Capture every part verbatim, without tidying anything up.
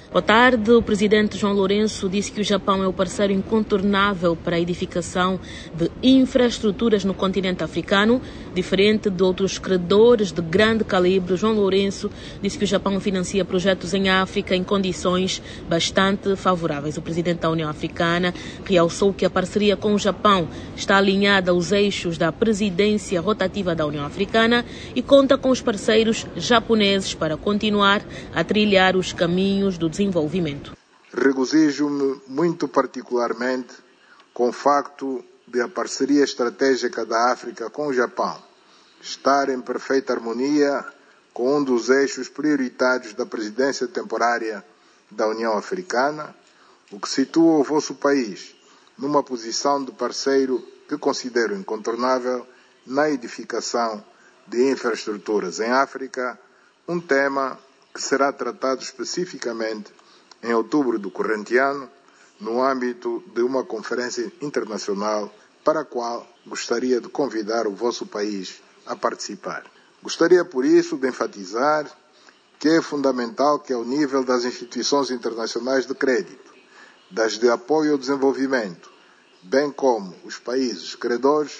Boa tarde. O presidente João Lourenço disse que o Japão é o parceiro incontornável para a edificação de infraestruturas no continente africano. Diferente de outros credores de grande calibre, João Lourenço disse que o Japão financia projetos em África em condições bastante favoráveis. O presidente da União Africana realçou que a parceria com o Japão está alinhada aos eixos da presidência rotativa da União Africana e conta com os parceiros japoneses para continuar a trilhar os caminhos do desenvolvimento. Regozijo-me muito particularmente com o facto de a parceria estratégica da África com o Japão estar em perfeita harmonia com um dos eixos prioritários da presidência temporária da União Africana, o que situa o vosso país numa posição de parceiro que considero incontornável na edificação de infraestruturas em África, um tema que será tratado especificamente em outubro do corrente ano, no âmbito de uma conferência internacional para a qual gostaria de convidar o vosso país a participar. Gostaria, por isso, de enfatizar que é fundamental que, ao nível das instituições internacionais de crédito, das de apoio ao desenvolvimento, bem como os países credores,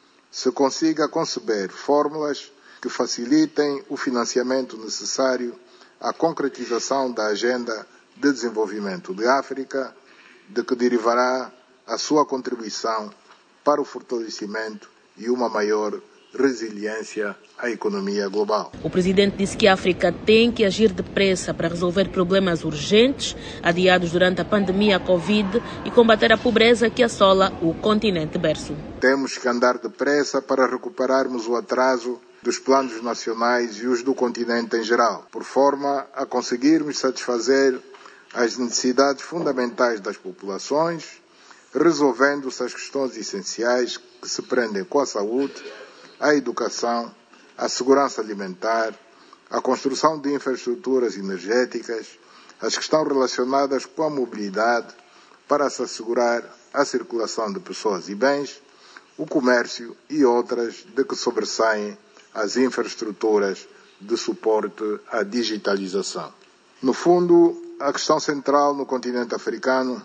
se consiga conceber fórmulas que facilitem o financiamento necessário à concretização da Agenda de Desenvolvimento de África, de que derivará a sua contribuição para o fortalecimento e uma maior resiliência à economia global. O presidente disse que a África tem que agir depressa para resolver problemas urgentes adiados durante a pandemia Covid e combater a pobreza que assola o continente berço. Temos que andar depressa para recuperarmos o atraso dos planos nacionais e os do continente em geral, por forma a conseguirmos satisfazer as necessidades fundamentais das populações, resolvendo-se as questões essenciais que se prendem com a saúde, a educação, a segurança alimentar, a construção de infraestruturas energéticas, as que estão relacionadas com a mobilidade para se assegurar a circulação de pessoas e bens, o comércio e outras de que sobressaem as infraestruturas de suporte à digitalização. No fundo, a questão central no continente africano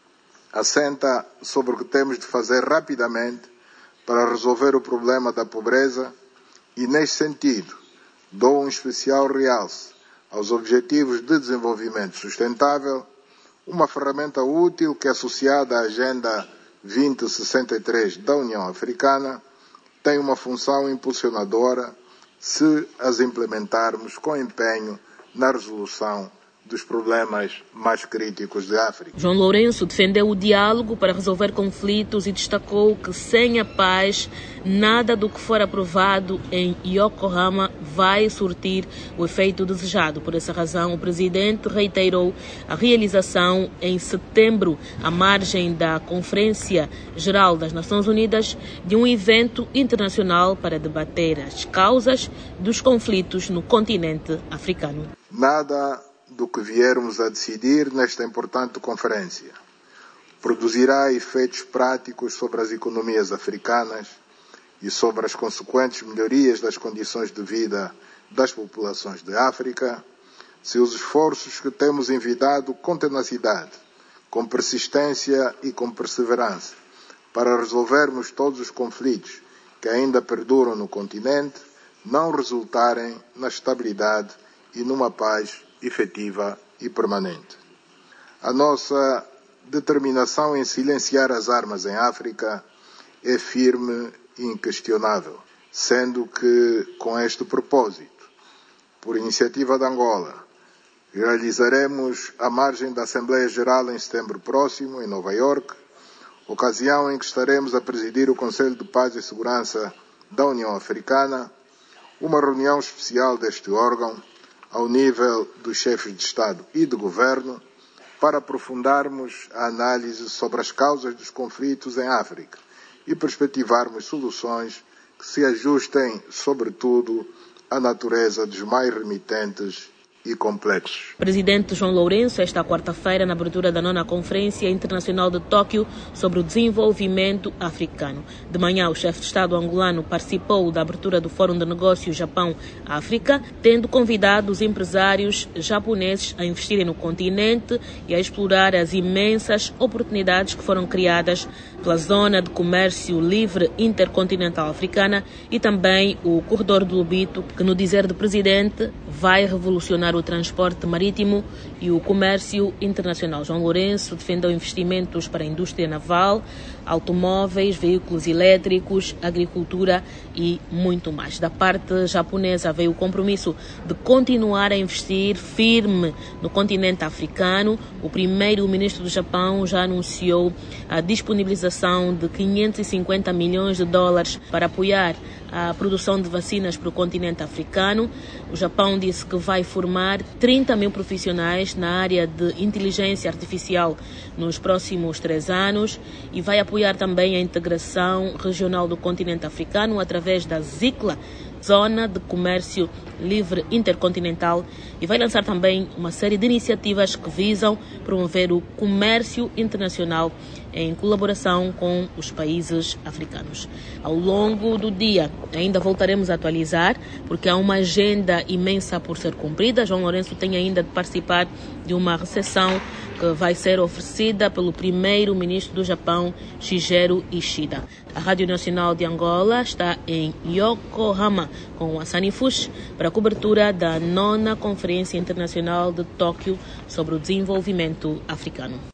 assenta sobre o que temos de fazer rapidamente para resolver o problema da pobreza e, nesse sentido, dou um especial realce aos Objetivos de Desenvolvimento Sustentável, uma ferramenta útil que, associada à Agenda vinte sessenta e três da União Africana, tem uma função impulsionadora se as implementarmos com empenho na resolução dos problemas mais críticos da África. João Lourenço defendeu o diálogo para resolver conflitos e destacou que sem a paz, nada do que for aprovado em Yokohama vai surtir o efeito desejado. Por essa razão, o presidente reiterou a realização em setembro, à margem da Conferência Geral das Nações Unidas, de um evento internacional para debater as causas dos conflitos no continente africano. Nada do que viermos a decidir nesta importante conferência produzirá efeitos práticos sobre as economias africanas e sobre as consequentes melhorias das condições de vida das populações de África se os esforços que temos envidado com tenacidade, com persistência e com perseverança para resolvermos todos os conflitos que ainda perduram no continente não resultarem na estabilidade e numa paz efetiva e permanente. A nossa determinação em silenciar as armas em África é firme e inquestionável, sendo que, com este propósito, por iniciativa de Angola, realizaremos à margem da Assembleia Geral em setembro próximo, em Nova Iorque, ocasião em que estaremos a presidir o Conselho de Paz e Segurança da União Africana, uma reunião especial deste órgão ao nível dos chefes de Estado e de Governo, para aprofundarmos a análise sobre as causas dos conflitos em África e perspectivarmos soluções que se ajustem, sobretudo, à natureza dos mais remitentes e complexos. Presidente João Lourenço, esta quarta-feira, na abertura da nona Conferência Internacional de Tóquio sobre o Desenvolvimento Africano. De manhã, o chefe de Estado angolano participou da abertura do Fórum de Negócios Japão-África, tendo convidado os empresários japoneses a investirem no continente e a explorar as imensas oportunidades que foram criadas pela Zona de Comércio Livre Intercontinental Africana e também o Corredor do Lobito, que, no dizer do presidente, vai revolucionar o transporte marítimo e o comércio internacional. João Lourenço defendeu investimentos para a indústria naval, automóveis, veículos elétricos, agricultura e muito mais. Da parte japonesa veio o compromisso de continuar a investir firme no continente africano. O primeiro-ministro do Japão já anunciou a disponibilização de quinhentos e cinquenta milhões de dólares para apoiar a produção de vacinas para o continente africano. O Japão disse que vai formar trinta mil profissionais na área de inteligência artificial nos próximos três anos e vai apoiar também a integração regional do continente africano através da ZICLA, Zona de Comércio Livre Intercontinental, e vai lançar também uma série de iniciativas que visam promover o comércio internacional em colaboração com os países africanos. Ao longo do dia ainda voltaremos a atualizar, porque há uma agenda imensa por ser cumprida. João Lourenço tem ainda de participar de uma recepção que vai ser oferecida pelo primeiro-ministro do Japão, Shigeru Ishida. A Rádio Nacional de Angola está em Yokohama com a Sanifush para a cobertura da nona Conferência Internacional de Tóquio sobre o Desenvolvimento Africano.